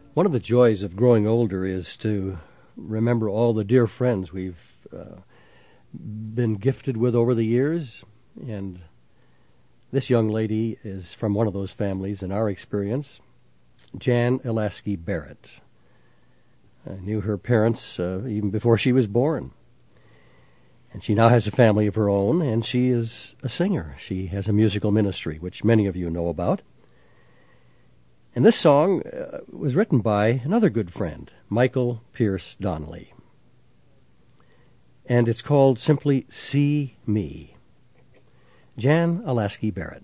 One of the joys of growing older is to remember all the dear friends we've been gifted with over the years, and this young lady is from one of those families in our experience, Jan Elasky Barrett. I knew her parents even before she was born. And she now has a family of her own, and she is a singer. She has a musical ministry, which many of you know about. And this song was written by another good friend, Michael Pierce Donnelly. And it's called simply See Me. Jan Elasky Barrett.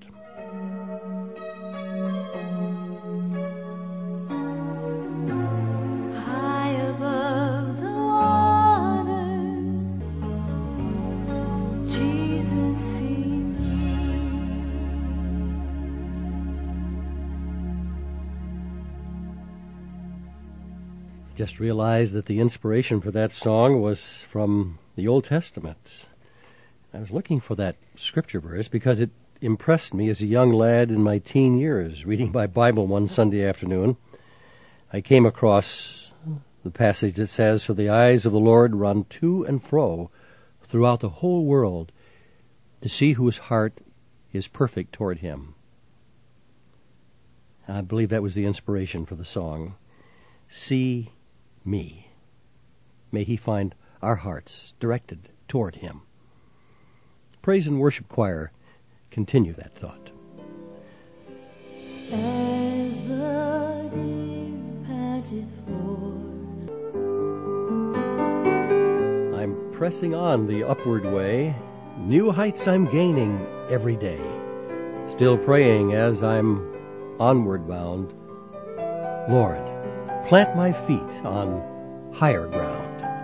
Just realized that the inspiration for that song was from the Old Testament. I was looking for that scripture verse because it impressed me as a young lad in my teen years. Reading my Bible one Sunday afternoon, I came across the passage that says, "For the eyes of the Lord run to and fro throughout the whole world to see whose heart is perfect toward him." I believe that was the inspiration for the song. See me. May he find our hearts directed toward him. Praise and worship choir, continue that thought. As the deer panteth forth, I'm pressing on the upward way. New heights I'm gaining every day. Still praying as I'm onward bound. Lord, plant my feet on higher ground.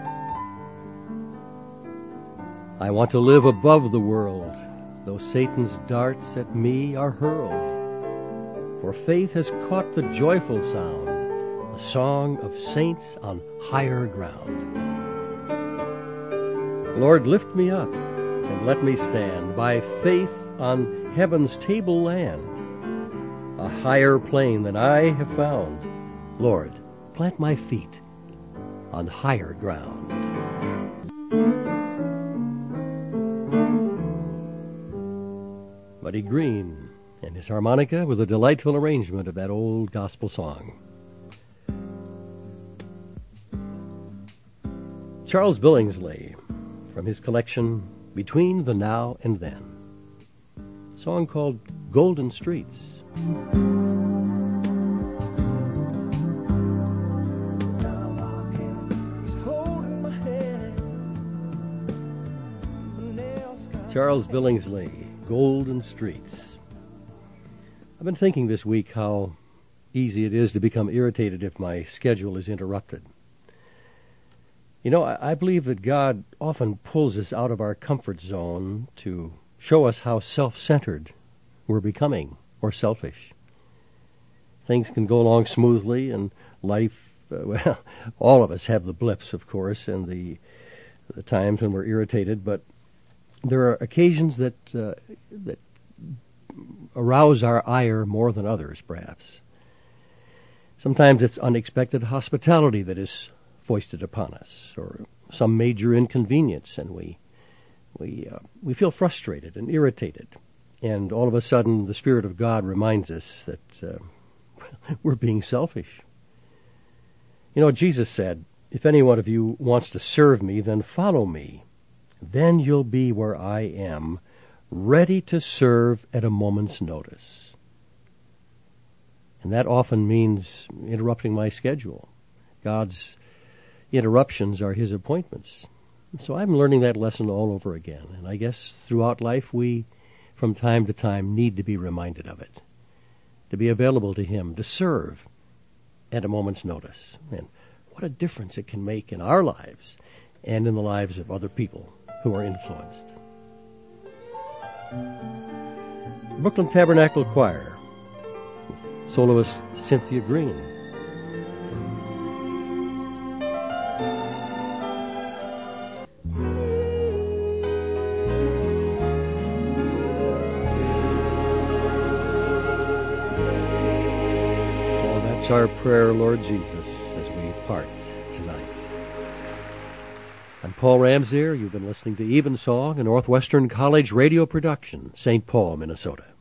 I want to live above the world, though Satan's darts at me are hurled. For faith has caught the joyful sound, the song of saints on higher ground. Lord, lift me up and let me stand by faith on heaven's table land, a higher plane than I have found. Lord, plant my feet on higher ground. Buddy Green and his harmonica with a delightful arrangement of that old gospel song. Charles Billingsley, from his collection Between the Now and Then, a song called Golden Streets. Charles Billingsley, Golden Streets. I've been thinking this week how easy it is to become irritated if my schedule is interrupted. You know, I believe that God often pulls us out of our comfort zone to show us how self-centered we're becoming, or selfish. Things can go along smoothly, and life, well, all of us have the blips, of course, and the times when we're irritated, but there are occasions that arouse our ire more than others, perhaps. Sometimes it's unexpected hospitality that is foisted upon us, or some major inconvenience, and we feel frustrated and irritated. And all of a sudden, the Spirit of God reminds us that we're being selfish. You know, Jesus said, "If any one of you wants to serve me, then follow me. Then you'll be where I am, ready to serve at a moment's notice." And that often means interrupting my schedule. God's interruptions are his appointments. So I'm learning that lesson all over again. And I guess throughout life we, from time to time, need to be reminded of it. To be available to him, to serve at a moment's notice. And what a difference it can make in our lives and in the lives of other people who are influenced. Brooklyn Tabernacle Choir, with soloist Cynthia Green. our prayer, Lord Jesus, as we part tonight. I'm Paul Ramsier. You've been listening to Evensong, a Northwestern College radio production, St. Paul, Minnesota.